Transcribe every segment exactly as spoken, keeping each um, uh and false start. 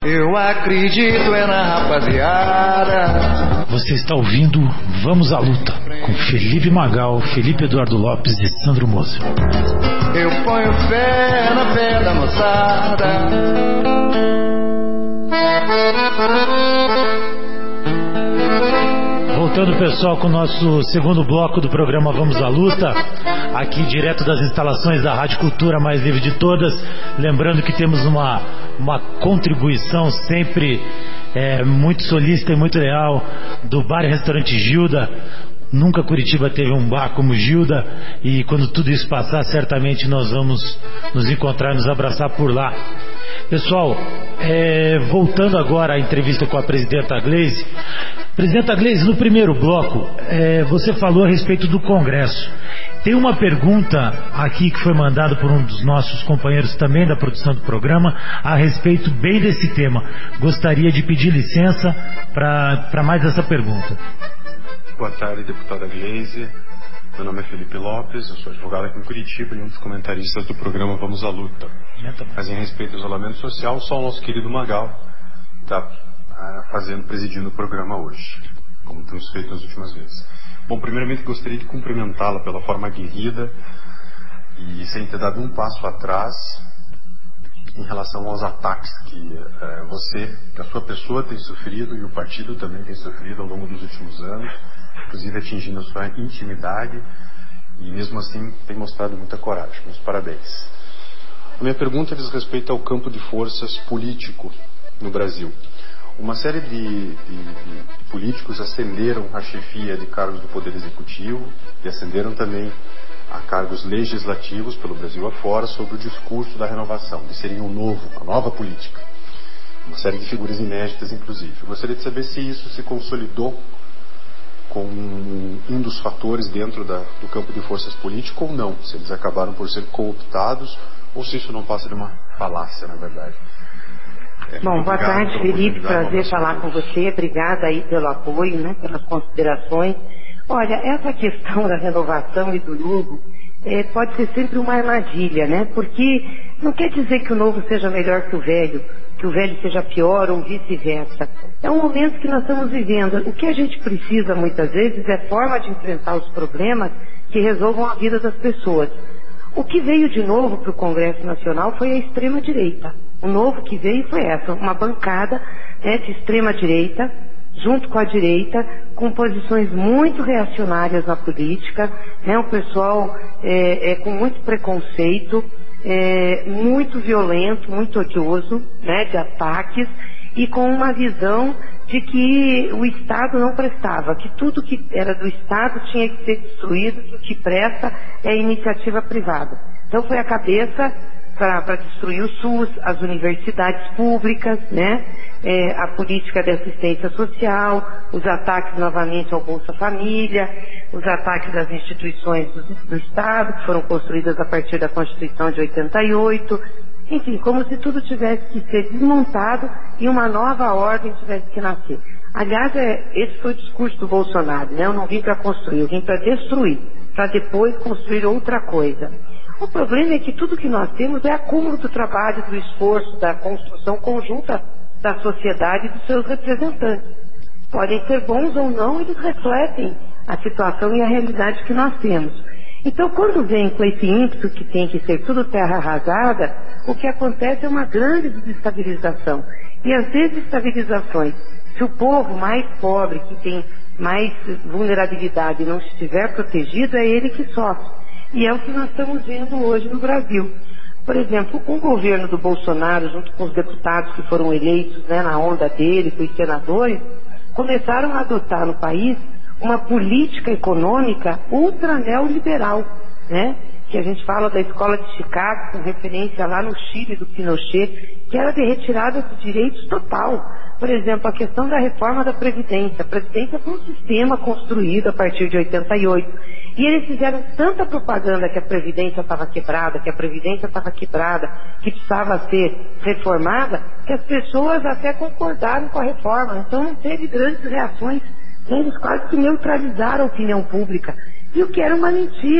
Eu acredito é na rapaziada. Você está ouvindo Vamos à Luta, com Felipe Magal, Felipe Eduardo Lopes e Sandro Moser. Eu ponho fé na fé da moçada. Voltando, pessoal, com o nosso segundo bloco do programa Vamos à Luta, aqui direto das instalações da Rádio Cultura Mais Livre de Todas. Lembrando que temos uma, uma contribuição sempre é, muito solícita e muito leal do Bar e Restaurante Gilda. Nunca Curitiba teve um bar como Gilda, e quando tudo isso passar, certamente nós vamos nos encontrar e nos abraçar por lá. Pessoal, é, voltando agora à entrevista com a presidenta Gleisi. Presidenta Gleisi, no primeiro bloco, é, você falou a respeito do Congresso. Tem uma pergunta aqui que foi mandada por um dos nossos companheiros também da produção do programa a respeito bem desse tema. Gostaria de pedir licença para mais essa pergunta. Boa tarde, deputada Gleisi. Meu nome é Felipe Lopes, eu sou advogado aqui em Curitiba e um dos comentaristas do programa Vamos à Luta. Mas em respeito ao isolamento social, só o nosso querido Magal está ah, fazendo, presidindo o programa hoje, como temos feito nas últimas vezes. Bom, primeiramente gostaria de cumprimentá-la pela forma aguerrida e sem ter dado um passo atrás em relação aos ataques que eh, você, que a sua pessoa tem sofrido e o partido também tem sofrido ao longo dos últimos anos, inclusive atingindo a sua intimidade, e mesmo assim tem mostrado muita coragem. Meus parabéns. A minha pergunta diz respeito ao campo de forças político no Brasil. Uma série de, de, de políticos ascenderam a chefia de cargos do Poder Executivo e ascenderam também a cargos legislativos pelo Brasil afora sobre o discurso da renovação, de serem o novo, a nova política. Uma série de figuras inéditas, inclusive. Eu gostaria de saber se isso se consolidou com um dos fatores dentro da, do campo de forças políticas ou não, se eles acabaram por ser cooptados ou se isso não passa de uma falácia, na verdade. É, Bom, boa tarde, Felipe, prazer falar com você, obrigada aí pelo apoio, né, pelas considerações. Olha, essa questão da renovação e do novo é, pode ser sempre uma armadilha, né, porque não quer dizer que o novo seja melhor que o velho, que o velho seja pior ou vice-versa. É um momento que nós estamos vivendo. O que a gente precisa muitas vezes é forma de enfrentar os problemas que resolvam a vida das pessoas. O que veio de novo para o Congresso Nacional foi a extrema-direita. O novo que veio foi essa, uma bancada, né, de extrema-direita, junto com a direita, com posições muito reacionárias na política, né, um pessoal é, é, com muito preconceito, é, muito violento, muito odioso, né, de ataques, e com uma visão de que o Estado não prestava, que tudo que era do Estado tinha que ser destruído, que o que presta é iniciativa privada. Então foi a cabeça para destruir o SUS, as universidades públicas, né, é, a política de assistência social, os ataques novamente ao Bolsa Família, os ataques às instituições do, do Estado, que foram construídas a partir da Constituição de oitenta e oito, enfim, como se tudo tivesse que ser desmontado e uma nova ordem tivesse que nascer. Aliás, é, esse foi o discurso do Bolsonaro, né? Eu não vim para construir, eu vim para destruir, para depois construir outra coisa. O problema é que tudo que nós temos é acúmulo do trabalho, do esforço, da construção conjunta da sociedade e dos seus representantes. Podem ser bons ou não, eles refletem a situação e a realidade que nós temos. Então, quando vem com esse ímpeto que tem que ser tudo terra arrasada, o que acontece é uma grande desestabilização. E as desestabilizações, se o povo mais pobre, que tem mais vulnerabilidade, não estiver protegido, é ele que sofre. E é o que nós estamos vendo hoje no Brasil. Por exemplo, o governo do Bolsonaro, junto com os deputados que foram eleitos, né, na onda dele, com os senadores, começaram a adotar no país uma política econômica ultra neoliberal, né? Que a gente fala da escola de Chicago, com referência lá no Chile do Pinochet, que era de retirada de direitos total. Por exemplo, a questão da reforma da Previdência. A Previdência foi um sistema construído a partir de oitenta e oito. E eles fizeram tanta propaganda que a Previdência estava quebrada, que a Previdência estava quebrada, que precisava ser reformada, que as pessoas até concordaram com a reforma. Então não teve grandes reações. Eles quase que neutralizaram a opinião pública. E o que era uma mentira.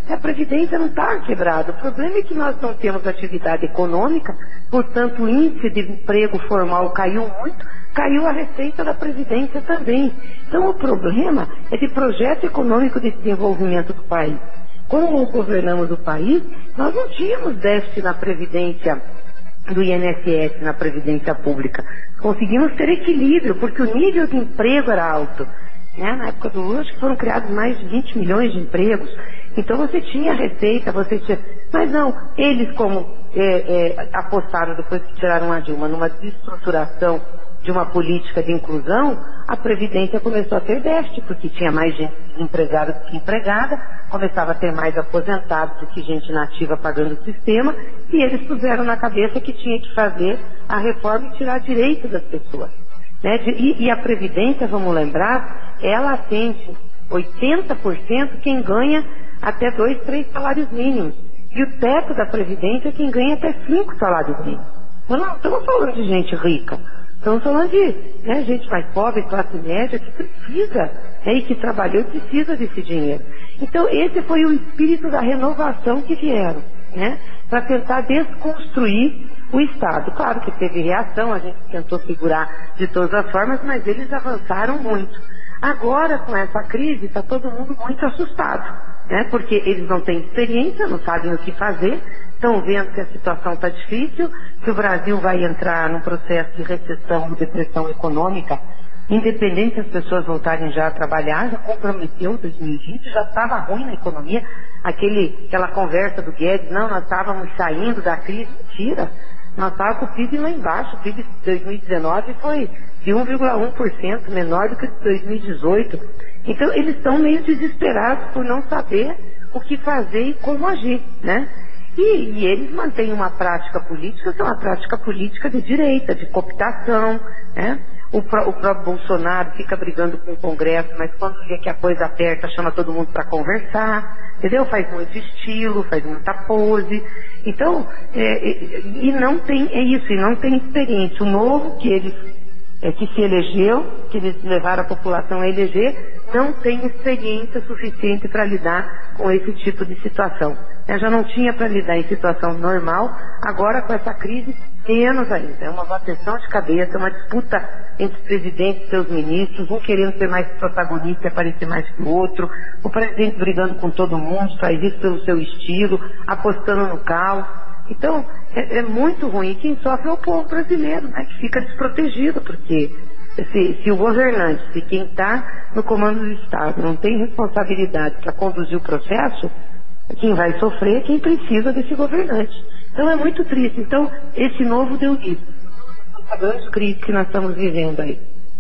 A Previdência não está quebrada. O problema é que nós não temos atividade econômica, portanto o índice de emprego formal caiu muito, caiu a receita da Previdência também. Então o problema é de projeto econômico de desenvolvimento do país. Quando nós governamos o país, nós não tínhamos déficit na Previdência do I N S S, na Previdência Pública. Conseguimos ter equilíbrio, porque o nível de emprego era alto. Né? Na época do Lula, acho que foram criados mais de vinte milhões de empregos. Então você tinha receita, você tinha... Mas não, eles como é, é, apostaram, depois que tiraram a Dilma, numa desestruturação de uma política de inclusão, a Previdência começou a ter déficit, porque tinha mais gente desempregada do que empregada, começava a ter mais aposentados do que gente nativa pagando o sistema, e eles puseram na cabeça que tinha que fazer a reforma e tirar direito das pessoas. Né? E, e a Previdência, vamos lembrar, ela atende oitenta por cento quem ganha até dois, três salários mínimos. E o teto da Previdência é quem ganha até cinco salários mínimos. Nós não estamos falando de gente rica. Estamos falando de né, gente mais pobre, classe média, que precisa, né, e que trabalhou e precisa desse dinheiro. Então, esse foi o espírito da renovação que vieram, né, para tentar desconstruir o Estado. Claro que teve reação, a gente tentou segurar de todas as formas, mas eles avançaram muito. Agora, com essa crise, está todo mundo muito assustado, né, porque eles não têm experiência, não sabem o que fazer, estão vendo que a situação está difícil, que o Brasil vai entrar num processo de recessão, de depressão econômica, independente se as pessoas voltarem já a trabalhar, já comprometeu dois mil e vinte, já estava ruim na economia, aquele, aquela conversa do Guedes, não, nós estávamos saindo da crise, mentira, nós estávamos com o P I B lá embaixo, o P I B de dois mil e dezenove foi de um vírgula um por cento, menor do que de dois mil e dezoito, então eles estão meio desesperados por não saber o que fazer e como agir, né? E, e eles mantêm uma prática política, que é uma prática política de direita, de cooptação, né? O, pró, o próprio Bolsonaro fica brigando com o Congresso, mas quando vê que a coisa aperta, chama todo mundo para conversar, entendeu? Faz muito estilo, faz muita pose. Então, é, é, e não tem, é isso, e não tem experiência. O novo que eles, é, que se elegeu, que eles levaram a população a eleger, não tem experiência suficiente para lidar com esse tipo de situação. Eu já não tinha para lidar em situação normal, agora com essa crise, menos ainda. É uma bateção de cabeça, uma disputa entre os presidentes e seus ministros, um querendo ser mais protagonista e aparecer mais que o outro, o presidente brigando com todo mundo, faz isso pelo seu estilo, apostando no caos. Então, é, é muito ruim. Quem sofre é o povo brasileiro, né, que fica desprotegido, porque se, se o governante, se quem está no comando do Estado não tem responsabilidade para conduzir o processo, quem vai sofrer é quem precisa desse governante. Então é muito triste. Então, esse novo deu isso. A grande crise que nós estamos vivendo aí.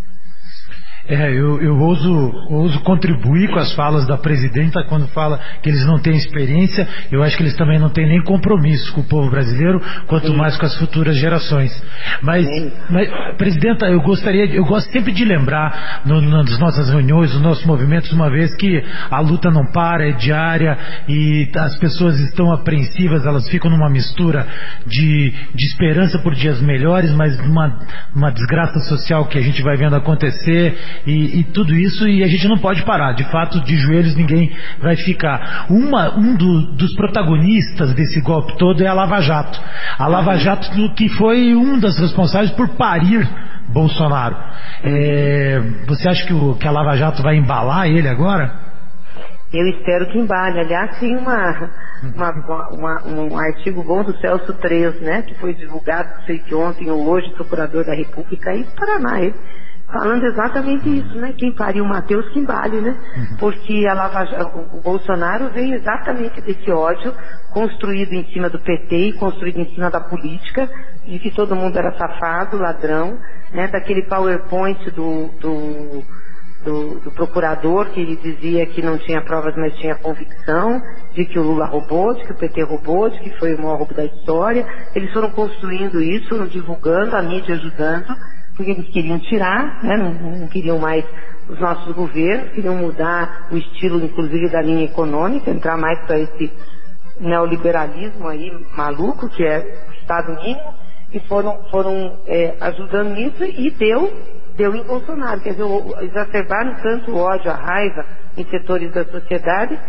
É, eu, eu ouso, ouso contribuir com as falas da presidenta quando fala que eles não têm experiência. Eu acho que eles também não têm nem compromisso com o povo brasileiro, quanto Sim. mais com as futuras gerações. Mas, mas presidenta, eu gostaria, eu gosto sempre de lembrar no, nas nossas reuniões, nos nossos movimentos, uma vez que a luta não para, é diária e as pessoas estão apreensivas, elas ficam numa mistura de, de esperança por dias melhores, mas uma, uma desgraça social que a gente vai vendo acontecer. E, e tudo isso, e a gente não pode parar. De fato, de joelhos ninguém vai ficar. Uma, um do, dos protagonistas desse golpe todo é a Lava Jato. A Lava Jato que foi um das responsáveis por parir Bolsonaro. É, você acha que, o, que a Lava Jato vai embalar ele agora? Eu espero que embale. Aliás, tem uma, uma, uma, um artigo bom do Celso Três, né, que foi divulgado, não sei se ontem ou hoje, procurador da República aí do Paraná, ele, falando exatamente isso, né? Quem pariu o Matheus que embale, né? Uhum. Porque a Lava, o Bolsonaro veio exatamente desse ódio construído em cima do P T e construído em cima da política, de que todo mundo era safado, ladrão, né? Daquele PowerPoint do, do, do, do procurador que ele dizia que não tinha provas, mas tinha convicção, de que o Lula roubou, de que o P T roubou, de que foi o maior roubo da história. Eles foram construindo isso, foram divulgando, a mídia ajudando, porque eles queriam tirar, né, não, não queriam mais os nossos governos, queriam mudar o estilo, inclusive, da linha econômica, entrar mais para esse neoliberalismo aí maluco, que é o Estado mínimo, e foram, foram é, ajudando nisso, e deu, deu em Bolsonaro. Quer dizer, exacerbaram tanto o ódio, a raiva em setores da sociedade,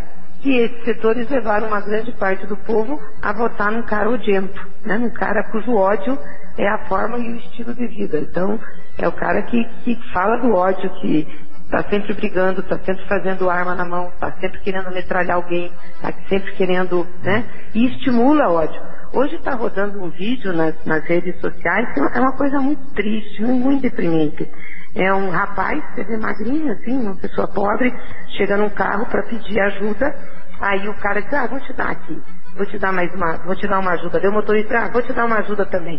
E esses setores levaram uma grande parte do povo a votar num cara odiento, né? Num cara cujo ódio é a forma e o estilo de vida. Então, é o cara que, que fala do ódio, que está sempre brigando, está sempre fazendo arma na mão, está sempre querendo metralhar alguém, está sempre querendo, né? E estimula o ódio. Hoje está rodando um vídeo nas, nas redes sociais que é uma coisa muito triste, muito deprimente. É um rapaz, você vê magrinho assim, uma pessoa pobre, chega num carro para pedir ajuda, aí o cara diz, ah, vou te dar aqui, vou te dar mais uma, vou te dar uma ajuda. Daí o motorista, ah, vou te dar uma ajuda também.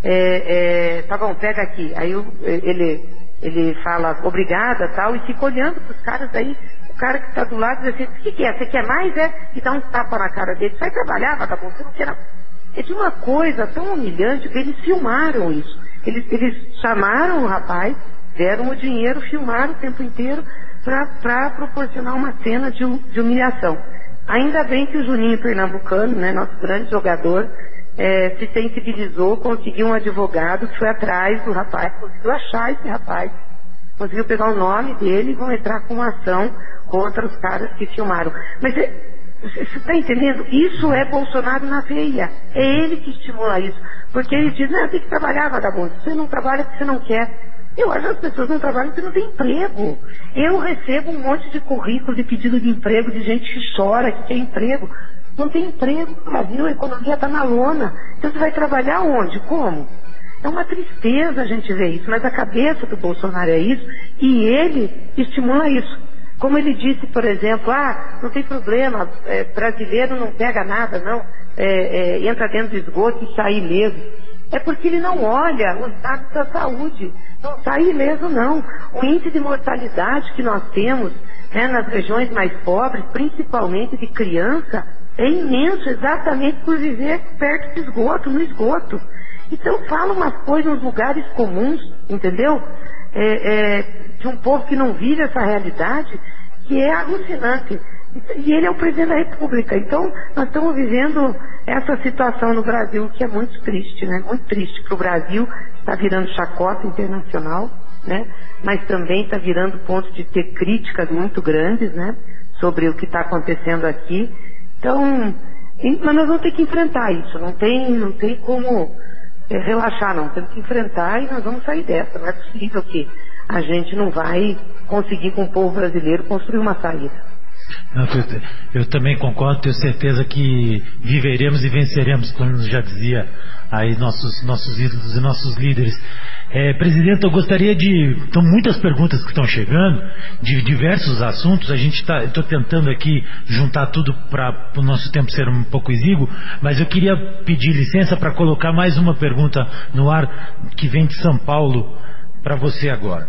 É, é, tá bom, pega aqui. Aí o, ele, ele fala obrigada tal, e fica olhando pros caras, aí o cara que está do lado diz assim, o que, que é? Você quer mais? É? E dá um tapa na cara dele, sai trabalhar, vagabundo, você não quer. É de uma coisa tão humilhante que eles filmaram isso. Eles, eles chamaram o rapaz, deram o dinheiro, filmaram o tempo inteiro para proporcionar uma cena de, de humilhação. Ainda bem que o Juninho Pernambucano, né, nosso grande jogador, é, se sensibilizou, conseguiu um advogado que foi atrás do rapaz, conseguiu achar esse rapaz, conseguiu pegar o nome dele e vão entrar com uma ação contra os caras que filmaram. Mas é, você está entendendo? Isso é Bolsonaro na veia. É ele que estimula isso. Porque ele diz, não, tem que trabalhar, vagabundo. Você não trabalha porque você não quer. Eu acho que as pessoas não trabalham porque não tem emprego. Eu recebo um monte de currículo de pedido de emprego, de gente que chora, que quer emprego. Não tem emprego no Brasil, a economia está na lona. Então você vai trabalhar onde? Como? É uma tristeza a gente ver isso, mas a cabeça do Bolsonaro é isso, e ele estimula isso. Como ele disse, por exemplo, ah, não tem problema, é, brasileiro não pega nada, não, é, é, entra dentro do esgoto e sai ileso. É porque ele não olha o estado da saúde, não sai ileso não. O índice de mortalidade que nós temos, né, nas regiões mais pobres, principalmente de criança, é imenso, exatamente por viver perto do esgoto, no esgoto. Então fala umas coisas nos lugares comuns, entendeu? É, é, de um povo que não vive essa realidade, que é alucinante. E ele é o presidente da República. Então nós estamos vivendo essa situação no Brasil, que é muito triste, né? Muito triste para o Brasil, está virando chacota internacional, né? Mas também está virando ponto de ter críticas muito grandes, né? Sobre o que está acontecendo aqui. Então, mas nós vamos ter que enfrentar isso, não tem, não tem como é, relaxar não, temos que enfrentar e nós vamos sair dessa. Não é possível que a gente não vai conseguir com o povo brasileiro construir uma saída. Não, eu, eu também concordo, tenho certeza que viveremos e venceremos, como já dizia aí nossos, nossos ídolos e nossos líderes. É, presidente, eu gostaria de... São muitas perguntas que estão chegando, de diversos assuntos. A gente está... Estou tentando aqui juntar tudo para o nosso tempo ser um pouco exíguo, mas eu queria pedir licença para colocar mais uma pergunta no ar, que vem de São Paulo, para você agora.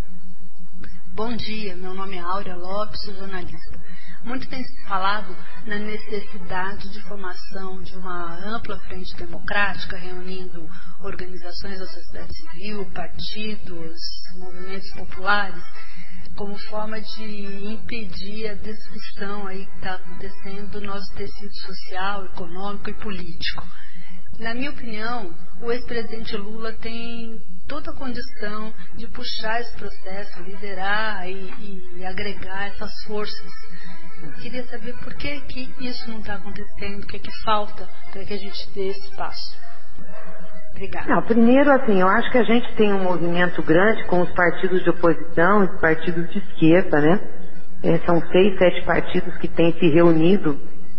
Bom dia, meu nome é Áurea Lopes, sou jornalista. Muito tem se falado na necessidade de formação de uma ampla frente democrática, reunindo organizações da sociedade civil, partidos, movimentos populares, como forma de impedir a destruição aí que está acontecendo do nosso tecido social, econômico e político. Na minha opinião, o ex-presidente Lula tem toda a condição de puxar esse processo, liderar e, e agregar essas forças. Eu queria saber por que, que isso não está acontecendo, o que, que falta para que a gente dê esse passo. Obrigada. Não, primeiro, assim, eu acho que a gente tem um movimento grande com os partidos de oposição, os partidos de esquerda, né? É, são seis, sete partidos que têm se reunido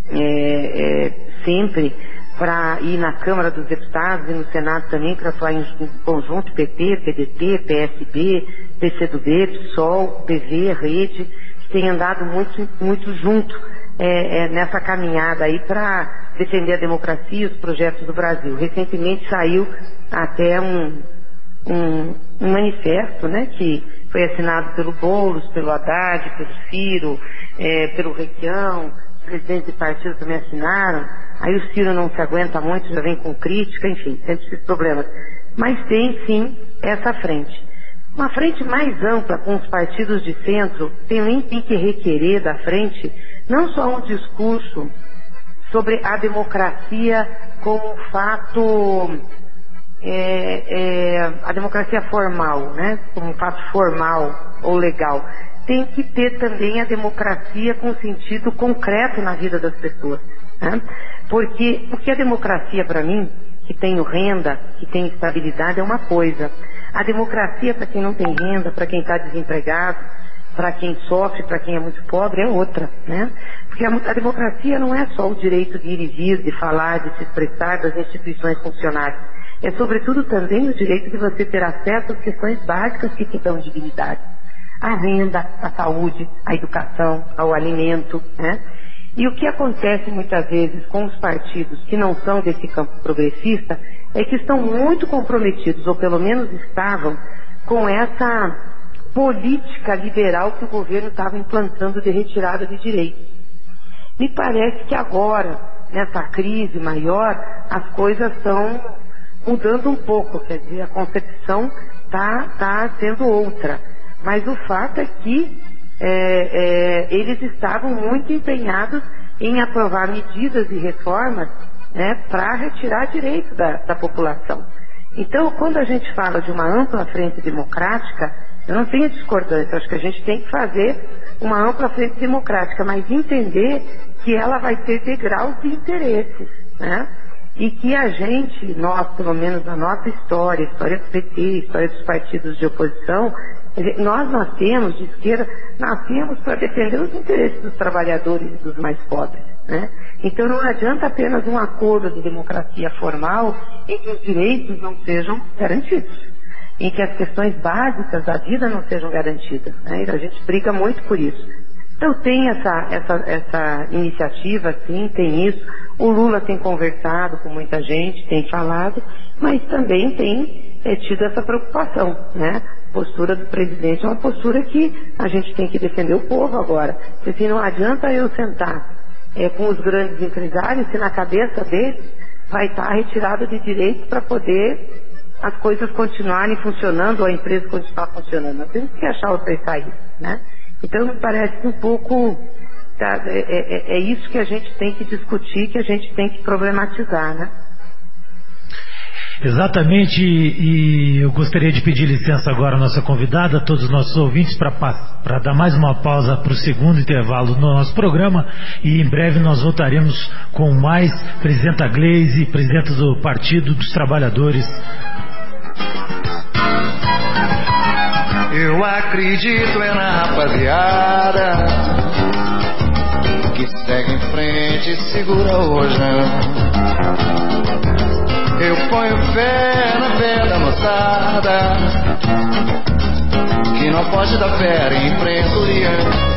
é, é, sempre para ir na Câmara dos Deputados e no Senado também para falar em conjunto P T, P D T, P S B, P C do B, PSOL, P V, Rede, que têm andado muito, muito junto é, é, nessa caminhada aí para defender a democracia e os projetos do Brasil. Recentemente saiu até um, um, um manifesto, né, que foi assinado pelo Boulos, pelo Haddad, pelo Ciro, é, pelo Requião, os presidentes de partido também assinaram. Aí o Ciro não se aguenta muito, já vem com crítica, enfim, sempre esses problemas. Mas tem sim essa frente. Uma frente mais ampla com os partidos de centro também tem que requerer da frente não só um discurso sobre a democracia como um fato, é, é, a democracia formal, né, como um fato formal ou legal, tem que ter também a democracia com sentido concreto na vida das pessoas, né? Porque o que a democracia para mim, que tenho renda, que tem estabilidade, é uma coisa. A democracia para quem não tem renda, para quem está desempregado, para quem sofre, para quem é muito pobre, é outra, né? Porque a, a democracia não é só o direito de ir e vir, de falar, de se expressar das instituições funcionárias. É sobretudo também o direito de você ter acesso às questões básicas que te dão dignidade. A renda, a saúde, a educação, ao alimento, né? E o que acontece muitas vezes com os partidos que não são desse campo progressista é que estão muito comprometidos, ou pelo menos estavam, com essa política liberal que o governo estava implantando de retirada de direitos. Me parece que agora, nessa crise maior, as coisas estão mudando um pouco, quer dizer, a concepção está tá sendo outra. Mas o fato é que É, é, eles estavam muito empenhados em aprovar medidas e reformas, né, para retirar direitos da, da população. Então, quando a gente fala de uma ampla frente democrática, eu não tenho discordância, acho que a gente tem que fazer uma ampla frente democrática, mas entender que ela vai ter degraus de interesses, né? E que a gente, nós, pelo menos na nossa história, história do P T, história dos partidos de oposição, nós nascemos de esquerda, nascemos para defender os interesses dos trabalhadores e dos mais pobres, né? Então não adianta apenas um acordo de democracia formal em que os direitos não sejam garantidos, em que as questões básicas da vida não sejam garantidas, né? E a gente briga muito por isso. Então tem essa, essa, essa iniciativa, sim, tem isso. O Lula tem conversado com muita gente, tem falado, mas também tem é, tido essa preocupação, né? A postura do presidente é uma postura que a gente tem que defender o povo agora. Porque assim, não adianta eu sentar é, com os grandes empresários se na cabeça deles vai estar retirada de direitos para poder as coisas continuarem funcionando ou a empresa continuar funcionando. Nós temos que achar outra saída, né? Então me parece um pouco tá, é, é, é isso que a gente tem que discutir, que a gente tem que problematizar, né? Exatamente, e eu gostaria de pedir licença agora à nossa convidada, a todos os nossos ouvintes, para dar mais uma pausa para o segundo intervalo no nosso programa, e em breve nós voltaremos com mais presidenta Gleisi, presidenta do Partido dos Trabalhadores. Eu acredito é na rapaziada que segue em frente e segura o rojão. Eu ponho fé na fé da moçada que não pode dar fé em frente ao leão.